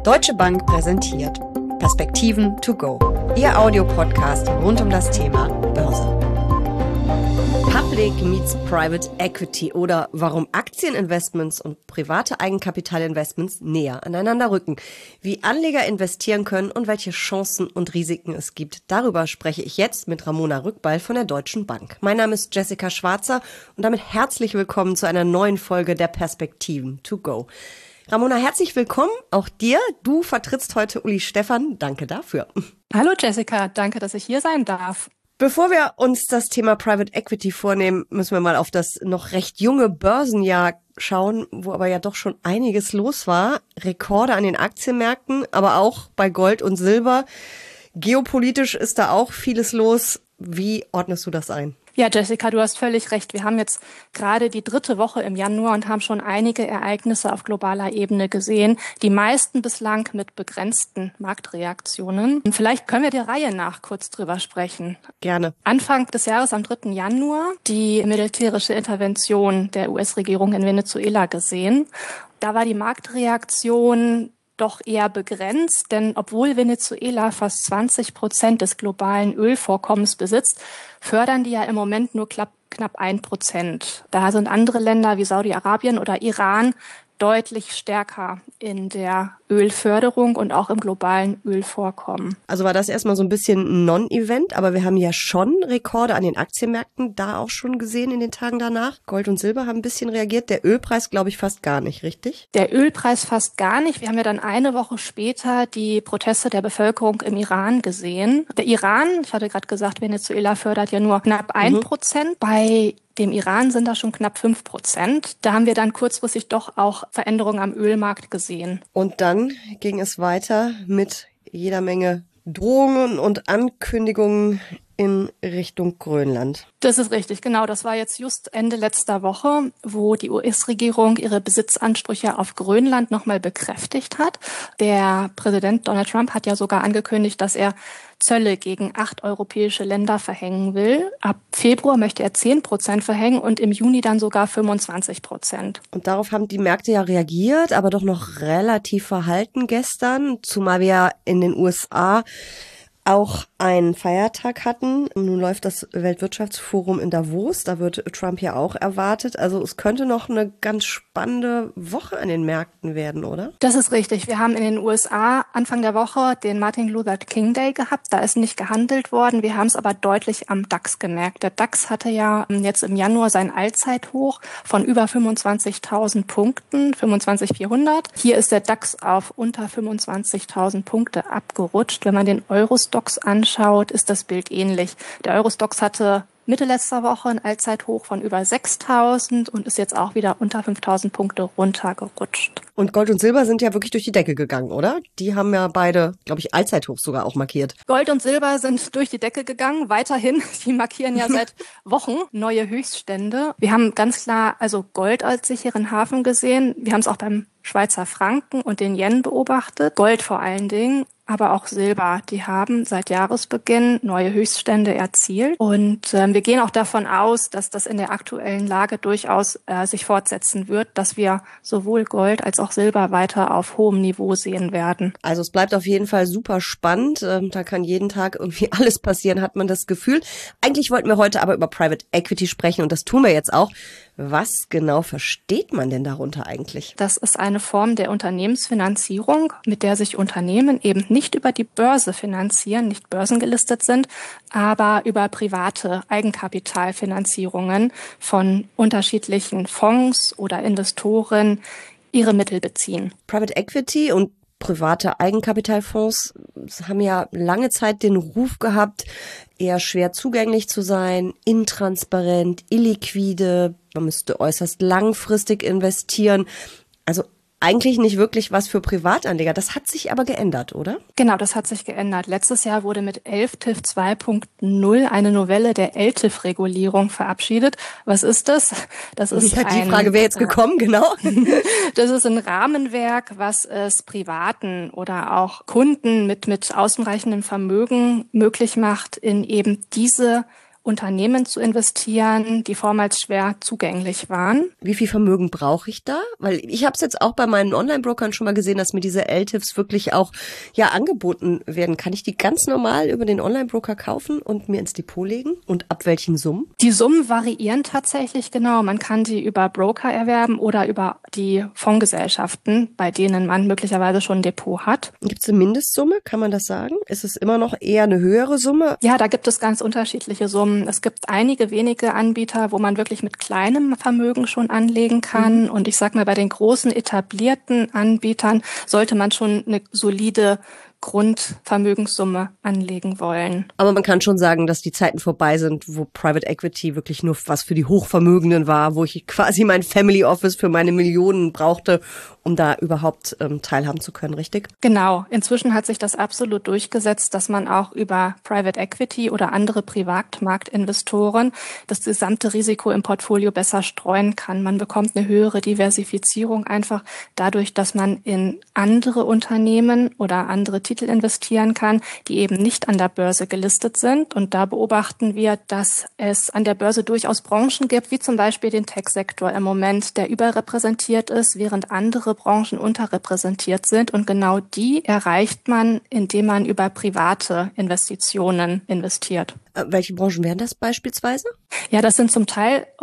Deutsche Bank präsentiert Perspektiven to go, Ihr Audiopodcast rund um das Thema Börse. Public meets Private Equity oder warum Aktieninvestments und private Eigenkapitalinvestments näher aneinander rücken, wie Anleger investieren können und welche Chancen und Risiken es gibt. Darüber spreche ich jetzt mit Ramona Rückball von der Deutschen Bank. Mein Name ist Jessica Schwarzer und damit herzlich willkommen zu einer neuen Folge der Perspektiven to go. Ramona, herzlich willkommen, auch dir. Du vertrittst heute Uli Stephan. Danke dafür. Hallo Jessica, danke, dass ich hier sein darf. Bevor wir uns das Thema Private Equity vornehmen, müssen wir mal auf das noch recht junge Börsenjahr schauen, wo aber ja doch schon einiges los war. Rekorde an den Aktienmärkten, aber auch bei Gold und Silber. Geopolitisch ist da auch vieles los. Wie ordnest du das ein? Ja, Jessica, du hast völlig recht. Wir haben jetzt gerade die 3. Woche im Januar und haben schon einige Ereignisse auf globaler Ebene gesehen. Die meisten bislang mit begrenzten Marktreaktionen. Und vielleicht können wir der Reihe nach kurz drüber sprechen. Gerne. Anfang des Jahres, am 3. Januar, die militärische Intervention der US-Regierung in Venezuela gesehen. Da war die Marktreaktion doch eher begrenzt, denn obwohl Venezuela fast 20% des globalen Ölvorkommens besitzt, fördern die ja im Moment nur knapp 1%. Da sind andere Länder wie Saudi-Arabien oder Iran deutlich stärker in der Ölförderung und auch im globalen Ölvorkommen. Also war das erstmal so ein bisschen ein Non-Event, aber wir haben ja schon Rekorde an den Aktienmärkten da auch schon gesehen in den Tagen danach. Gold und Silber haben ein bisschen reagiert, der Ölpreis glaube ich fast gar nicht, richtig? Der Ölpreis fast gar nicht. Wir haben ja dann eine Woche später die Proteste der Bevölkerung im Iran gesehen. Der Iran, ich hatte gerade gesagt, Venezuela fördert ja nur knapp 1%. Bei dem Iran sind das schon knapp 5%. Da haben wir dann kurzfristig doch auch Veränderungen am Ölmarkt gesehen. Und dann ging es weiter mit jeder Menge Drohungen und Ankündigungen in Richtung Grönland. Das ist richtig, genau. Das war jetzt just Ende letzter Woche, wo die US-Regierung ihre Besitzansprüche auf Grönland nochmal bekräftigt hat. Der Präsident Donald Trump hat ja sogar angekündigt, dass er Zölle gegen 8 europäische Länder verhängen will. Ab Februar möchte er 10% verhängen und im Juni dann sogar 25%. Und darauf haben die Märkte ja reagiert, aber doch noch relativ verhalten gestern, zumal wir ja in den USA auch einen Feiertag hatten. Nun läuft das Weltwirtschaftsforum in Davos, da wird Trump ja auch erwartet. Also es könnte noch eine ganz spannende Woche an den Märkten werden, oder? Das ist richtig. Wir haben in den USA Anfang der Woche den Martin Luther King Day gehabt. Da ist nicht gehandelt worden. Wir haben es aber deutlich am DAX gemerkt. Der DAX hatte ja jetzt im Januar sein Allzeithoch von über 25.000 Punkten, 25.400. Hier ist der DAX auf unter 25.000 Punkte abgerutscht. Wenn man den Eurostoxx anschaut, ist das Bild ähnlich. Der Eurostoxx hatte Mitte letzter Woche ein Allzeithoch von über 6.000 und ist jetzt auch wieder unter 5.000 Punkte runtergerutscht. Und Gold und Silber sind ja wirklich durch die Decke gegangen, oder? Die haben ja beide, glaube ich, Allzeithochs sogar auch markiert. Gold und Silber sind durch die Decke gegangen, weiterhin. Die markieren ja seit Wochen neue Höchststände. Wir haben ganz klar also Gold als sicheren Hafen gesehen. Wir haben es auch beim Schweizer Franken und den Yen beobachtet. Gold vor allen Dingen, aber auch Silber. Die haben seit Jahresbeginn neue Höchststände erzielt. Und wir gehen auch davon aus, dass das in der aktuellen Lage durchaus sich fortsetzen wird, dass wir sowohl Gold als auch Silber weiter auf hohem Niveau sehen werden. Also es bleibt auf jeden Fall super spannend. Da kann jeden Tag irgendwie alles passieren, hat man das Gefühl. Eigentlich wollten wir heute aber über Private Equity sprechen und das tun wir jetzt auch. Was genau versteht man denn darunter eigentlich? Das ist eine Form der Unternehmensfinanzierung, mit der sich Unternehmen eben nicht über die Börse finanzieren, nicht börsengelistet sind, aber über private Eigenkapitalfinanzierungen von unterschiedlichen Fonds oder Investoren ihre Mittel beziehen. Private Equity und private Eigenkapitalfonds haben ja lange Zeit den Ruf gehabt, eher schwer zugänglich zu sein, intransparent, illiquide, man müsste äußerst langfristig investieren. Also eigentlich nicht wirklich was für Privatanleger. Das hat sich aber geändert, oder? Genau, das hat sich geändert. Letztes Jahr wurde mit LTIF 2.0 eine Novelle der LTIF-Regulierung verabschiedet. Was ist das? Das ist ja, die Frage wäre jetzt gekommen, genau. Das ist ein Rahmenwerk, was es Privaten oder auch Kunden mit außenreichendem Vermögen möglich macht, in eben diese Unternehmen zu investieren, die vormals schwer zugänglich waren. Wie viel Vermögen brauche ich da? Weil ich habe es jetzt auch bei meinen Online-Brokern schon mal gesehen, dass mir diese LTIFs wirklich auch angeboten werden. Kann ich die ganz normal über den Online-Broker kaufen und mir ins Depot legen? Und ab welchen Summen? Die Summen variieren tatsächlich, genau. Man kann die über Broker erwerben oder über die Fondsgesellschaften, bei denen man möglicherweise schon ein Depot hat. Gibt es eine Mindestsumme? Kann man das sagen? Ist es immer noch eher eine höhere Summe? Ja, da gibt es ganz unterschiedliche Summen. Es gibt einige wenige Anbieter, wo man wirklich mit kleinem Vermögen schon anlegen kann. Und ich sag mal, bei den großen etablierten Anbietern sollte man schon eine solide Grundvermögenssumme anlegen wollen. Aber man kann schon sagen, dass die Zeiten vorbei sind, wo Private Equity wirklich nur was für die Hochvermögenden war, wo ich quasi mein Family Office für meine Millionen brauchte, um da überhaupt teilhaben zu können, richtig? Genau. Inzwischen hat sich das absolut durchgesetzt, dass man auch über Private Equity oder andere Privatmarktinvestoren das gesamte Risiko im Portfolio besser streuen kann. Man bekommt eine höhere Diversifizierung einfach dadurch, dass man in andere Unternehmen oder andere Titel investieren kann, die eben nicht an der Börse gelistet sind. Und da beobachten wir, dass es an der Börse durchaus Branchen gibt, wie zum Beispiel den Tech-Sektor im Moment, der überrepräsentiert ist, während andere Branchen unterrepräsentiert sind. Und genau die erreicht man, indem man über private Investitionen investiert. Welche Branchen wären das beispielsweise? Ja, das sind zum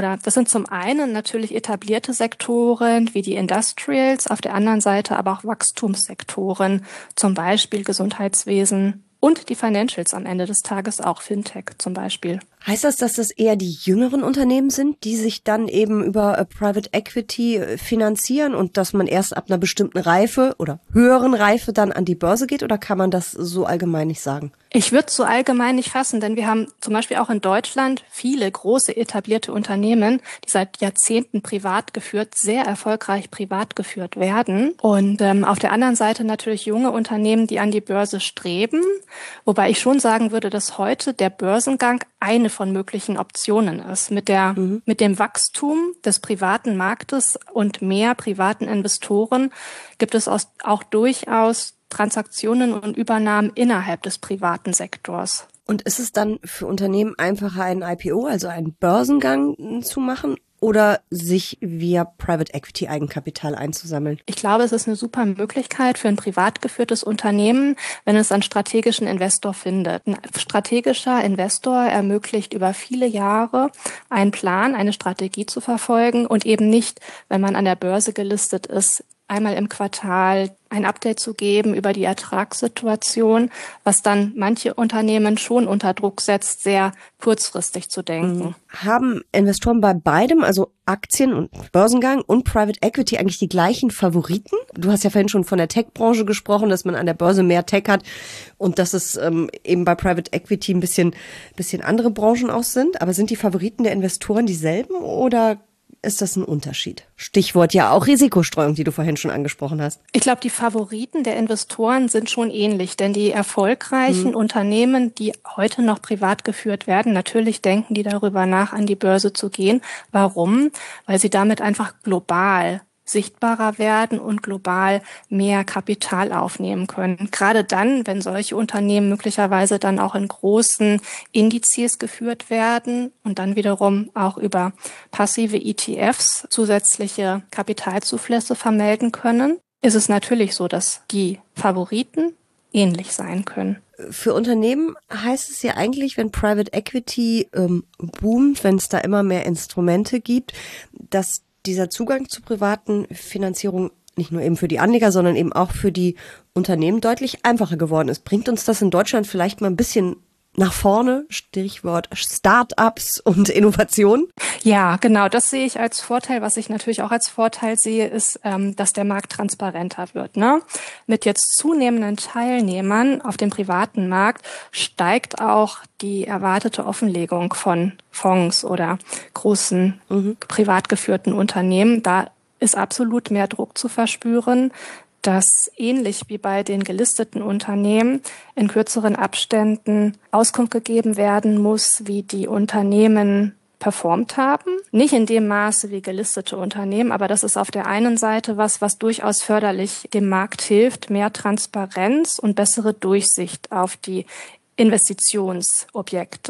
einen natürlich etablierte Sektoren wie die Industrials, auf der anderen Seite aber auch Wachstumssektoren, zum Beispiel Gesundheitswesen und die Financials am Ende des Tages, auch Fintech zum Beispiel. Heißt das, dass das eher die jüngeren Unternehmen sind, die sich dann eben über Private Equity finanzieren und dass man erst ab einer bestimmten Reife oder höheren Reife dann an die Börse geht, oder kann man das so allgemein nicht sagen? Ich würde es so allgemein nicht fassen, denn wir haben zum Beispiel auch in Deutschland viele große etablierte Unternehmen, die seit Jahrzehnten privat geführt, sehr erfolgreich privat geführt werden. Und auf der anderen Seite natürlich junge Unternehmen, die an die Börse streben, wobei ich schon sagen würde, dass heute der Börsengang eine von möglichen Optionen ist. Mit dem Wachstum des privaten Marktes und mehr privaten Investoren gibt es auch durchaus Transaktionen und Übernahmen innerhalb des privaten Sektors. Und ist es dann für Unternehmen einfacher, einen IPO, also einen Börsengang zu machen, oder sich via Private Equity Eigenkapital einzusammeln? Ich glaube, es ist eine super Möglichkeit für ein privat geführtes Unternehmen, wenn es einen strategischen Investor findet. Ein strategischer Investor ermöglicht über viele Jahre einen Plan, eine Strategie zu verfolgen und eben nicht, wenn man an der Börse gelistet ist, einmal im Quartal ein Update zu geben über die Ertragssituation, was dann manche Unternehmen schon unter Druck setzt, sehr kurzfristig zu denken. Haben Investoren bei beidem, also Aktien und Börsengang und Private Equity, eigentlich die gleichen Favoriten? Du hast ja vorhin schon von der Tech-Branche gesprochen, dass man an der Börse mehr Tech hat und dass es eben bei Private Equity ein bisschen andere Branchen auch sind. Aber sind die Favoriten der Investoren dieselben oder ist das ein Unterschied? Stichwort ja auch Risikostreuung, die du vorhin schon angesprochen hast. Ich glaube, die Favoriten der Investoren sind schon ähnlich, denn die erfolgreichen Unternehmen, die heute noch privat geführt werden, natürlich denken die darüber nach, an die Börse zu gehen. Warum? Weil sie damit einfach global sichtbarer werden und global mehr Kapital aufnehmen können. Gerade dann, wenn solche Unternehmen möglicherweise dann auch in großen Indizes geführt werden und dann wiederum auch über passive ETFs zusätzliche Kapitalzuflüsse vermelden können, ist es natürlich so, dass die Favoriten ähnlich sein können. Für Unternehmen heißt es ja eigentlich, wenn Private Equity boomt, wenn es da immer mehr Instrumente gibt, dass dieser Zugang zu privaten Finanzierung nicht nur eben für die Anleger, sondern eben auch für die Unternehmen deutlich einfacher geworden ist. Bringt uns das in Deutschland vielleicht mal ein bisschen nach vorne? Stichwort Start-ups und Innovation. Ja, genau. Das sehe ich als Vorteil. Was ich natürlich auch als Vorteil sehe, ist, dass der Markt transparenter wird. Ne? Mit jetzt zunehmenden Teilnehmern auf dem privaten Markt steigt auch die erwartete Offenlegung von Fonds oder großen privat geführten Unternehmen. Da ist absolut mehr Druck zu verspüren, dass ähnlich wie bei den gelisteten Unternehmen in kürzeren Abständen Auskunft gegeben werden muss, wie die Unternehmen performt haben. Nicht in dem Maße wie gelistete Unternehmen, aber das ist auf der einen Seite was durchaus förderlich dem Markt hilft, mehr Transparenz und bessere Durchsicht auf die Investitionsobjekte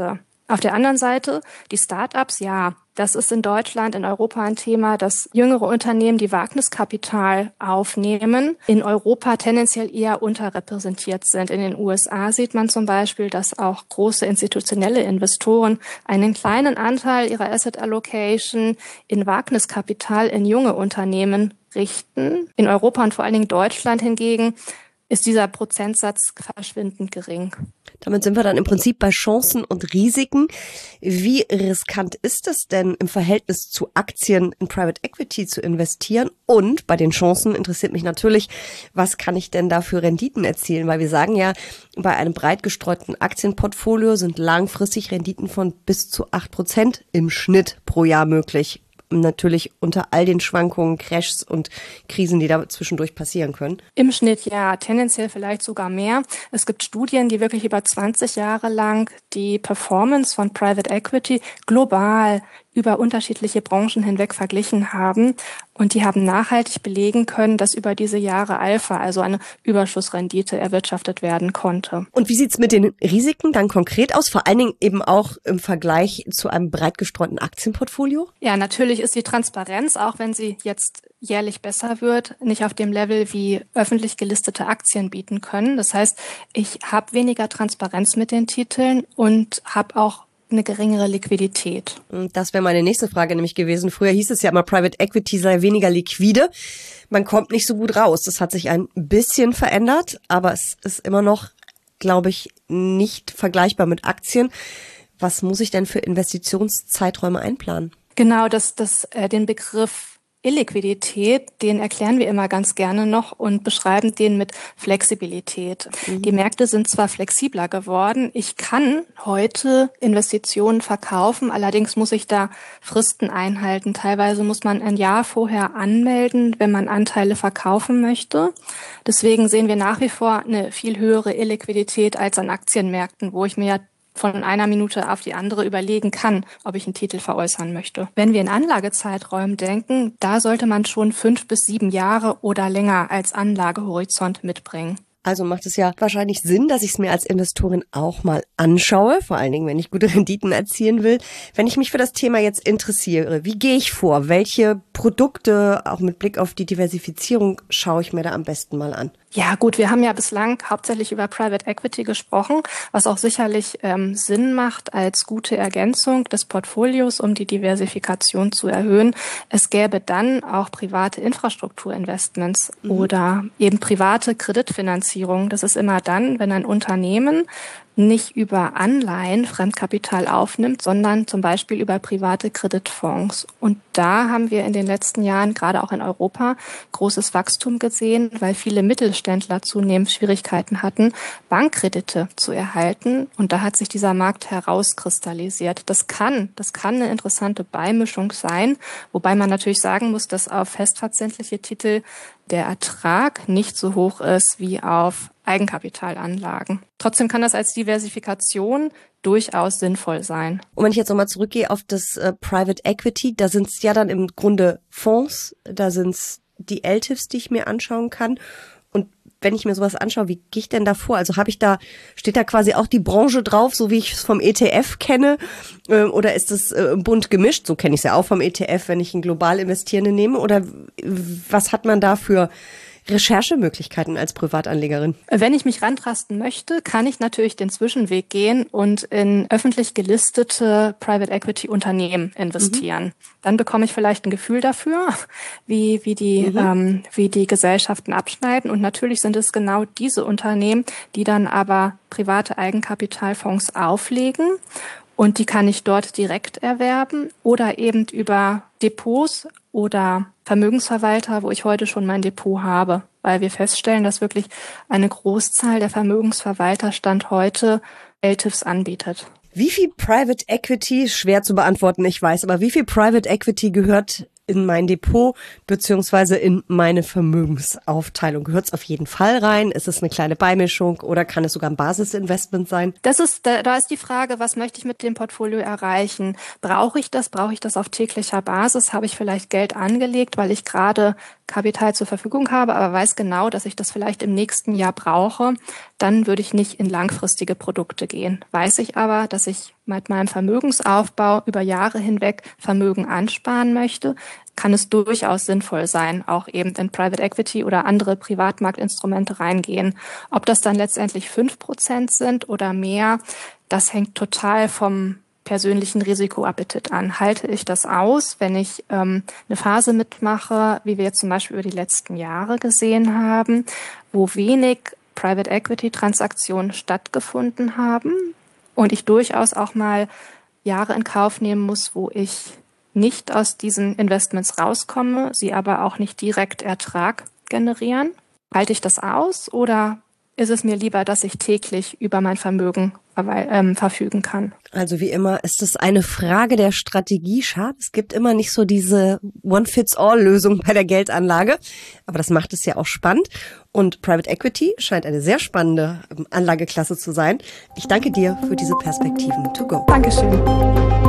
Auf der anderen Seite, die Start-ups, ja, das ist in Deutschland, in Europa ein Thema, dass jüngere Unternehmen, die Wagniskapital aufnehmen, in Europa tendenziell eher unterrepräsentiert sind. In den USA sieht man zum Beispiel, dass auch große institutionelle Investoren einen kleinen Anteil ihrer Asset Allocation in Wagniskapital in junge Unternehmen richten. In Europa und vor allen Dingen Deutschland hingegen ist dieser Prozentsatz verschwindend gering. Damit sind wir dann im Prinzip bei Chancen und Risiken. Wie riskant ist es denn im Verhältnis zu Aktien in Private Equity zu investieren? Und bei den Chancen interessiert mich natürlich, was kann ich denn da für Renditen erzielen? Weil wir sagen ja, bei einem breit gestreuten Aktienportfolio sind langfristig Renditen von bis zu 8% im Schnitt pro Jahr möglich. Natürlich unter all den Schwankungen, Crashs und Krisen, die da zwischendurch passieren können. Im Schnitt ja, tendenziell vielleicht sogar mehr. Es gibt Studien, die wirklich über 20 Jahre lang die Performance von Private Equity global über unterschiedliche Branchen hinweg verglichen haben. Und die haben nachhaltig belegen können, dass über diese Jahre Alpha, also eine Überschussrendite, erwirtschaftet werden konnte. Und wie sieht's mit den Risiken dann konkret aus? Vor allen Dingen eben auch im Vergleich zu einem breit gestreuten Aktienportfolio? Ja, natürlich ist die Transparenz, auch wenn sie jetzt jährlich besser wird, nicht auf dem Level, wie öffentlich gelistete Aktien bieten können. Das heißt, ich habe weniger Transparenz mit den Titeln und habe auch eine geringere Liquidität. Das wäre meine nächste Frage nämlich gewesen. Früher hieß es ja immer, Private Equity sei weniger liquide. Man kommt nicht so gut raus. Das hat sich ein bisschen verändert, aber es ist immer noch, glaube ich, nicht vergleichbar mit Aktien. Was muss ich denn für Investitionszeiträume einplanen? Genau, den Begriff Illiquidität, den erklären wir immer ganz gerne noch und beschreiben den mit Flexibilität. Die Märkte sind zwar flexibler geworden, ich kann heute Investitionen verkaufen, allerdings muss ich da Fristen einhalten. Teilweise muss man ein Jahr vorher anmelden, wenn man Anteile verkaufen möchte. Deswegen sehen wir nach wie vor eine viel höhere Illiquidität als an Aktienmärkten, wo ich mir ja von einer Minute auf die andere überlegen kann, ob ich einen Titel veräußern möchte. Wenn wir in Anlagezeiträumen denken, da sollte man schon 5 bis 7 Jahre oder länger als Anlagehorizont mitbringen. Also macht es ja wahrscheinlich Sinn, dass ich es mir als Investorin auch mal anschaue, vor allen Dingen, wenn ich gute Renditen erzielen will. Wenn ich mich für das Thema jetzt interessiere, wie gehe ich vor? Welche Produkte, auch mit Blick auf die Diversifizierung, schaue ich mir da am besten mal an? Ja gut, wir haben ja bislang hauptsächlich über Private Equity gesprochen, was auch sicherlich Sinn macht als gute Ergänzung des Portfolios, um die Diversifikation zu erhöhen. Es gäbe dann auch private Infrastrukturinvestments oder eben private Kreditfinanzierung. Das ist immer dann, wenn ein Unternehmen nicht über Anleihen Fremdkapital aufnimmt, sondern zum Beispiel über private Kreditfonds. Und da haben wir in den letzten Jahren, gerade auch in Europa, großes Wachstum gesehen, weil viele Mittelständler zunehmend Schwierigkeiten hatten, Bankkredite zu erhalten. Und da hat sich dieser Markt herauskristallisiert. Das kann eine interessante Beimischung sein, wobei man natürlich sagen muss, dass auf festverzinsliche Titel der Ertrag nicht so hoch ist wie auf Eigenkapitalanlagen. Trotzdem kann das als Diversifikation durchaus sinnvoll sein. Und wenn ich jetzt nochmal zurückgehe auf das Private Equity, da sind es ja dann im Grunde Fonds, da sind es die LTIFs, die ich mir anschauen kann. Und wenn ich mir sowas anschaue, wie gehe ich denn da vor? Also steht da quasi auch die Branche drauf, so wie ich es vom ETF kenne? Oder ist es bunt gemischt? So kenne ich es ja auch vom ETF, wenn ich einen global Investierenden nehme. Oder was hat man da für Recherchemöglichkeiten als Privatanlegerin? Wenn ich mich rantasten möchte, kann ich natürlich den Zwischenweg gehen und in öffentlich gelistete Private Equity Unternehmen investieren. Dann bekomme ich vielleicht ein Gefühl dafür, wie die Gesellschaften abschneiden. Und natürlich sind es genau diese Unternehmen, die dann aber private Eigenkapitalfonds auflegen. Und die kann ich dort direkt erwerben oder eben über Depots oder Vermögensverwalter, wo ich heute schon mein Depot habe. Weil wir feststellen, dass wirklich eine Großzahl der Vermögensverwalter Stand heute LTIFs anbietet. Wie viel Private Equity, schwer zu beantworten, ich weiß, aber wie viel Private Equity gehört in mein Depot beziehungsweise in meine Vermögensaufteilung? Gehört es auf jeden Fall rein? Ist es eine kleine Beimischung oder kann es sogar ein Basisinvestment sein? Da ist die Frage, was möchte ich mit dem Portfolio erreichen? Brauche ich das? Brauche ich das auf täglicher Basis? Habe ich vielleicht Geld angelegt, weil ich gerade Kapital zur Verfügung habe, aber weiß genau, dass ich das vielleicht im nächsten Jahr brauche, dann würde ich nicht in langfristige Produkte gehen. Weiß ich aber, dass ich mit meinem Vermögensaufbau über Jahre hinweg Vermögen ansparen möchte, kann es durchaus sinnvoll sein, auch eben in Private Equity oder andere Privatmarktinstrumente reingehen. Ob das dann letztendlich 5% sind oder mehr, das hängt total vom persönlichen Risikoappetit an. Halte ich das aus, wenn ich eine Phase mitmache, wie wir jetzt zum Beispiel über die letzten Jahre gesehen haben, wo wenig Private Equity Transaktionen stattgefunden haben und ich durchaus auch mal Jahre in Kauf nehmen muss, wo ich nicht aus diesen Investments rauskomme, sie aber auch nicht direkt Ertrag generieren? Halte ich das aus oder ist es mir lieber, dass ich täglich über mein Vermögen verfügen kann? Also wie immer ist es eine Frage der Strategie. Schade, es gibt immer nicht so diese One-Fits-All-Lösung bei der Geldanlage. Aber das macht es ja auch spannend. Und Private Equity scheint eine sehr spannende Anlageklasse zu sein. Ich danke dir für diese Perspektiven to go. Dankeschön.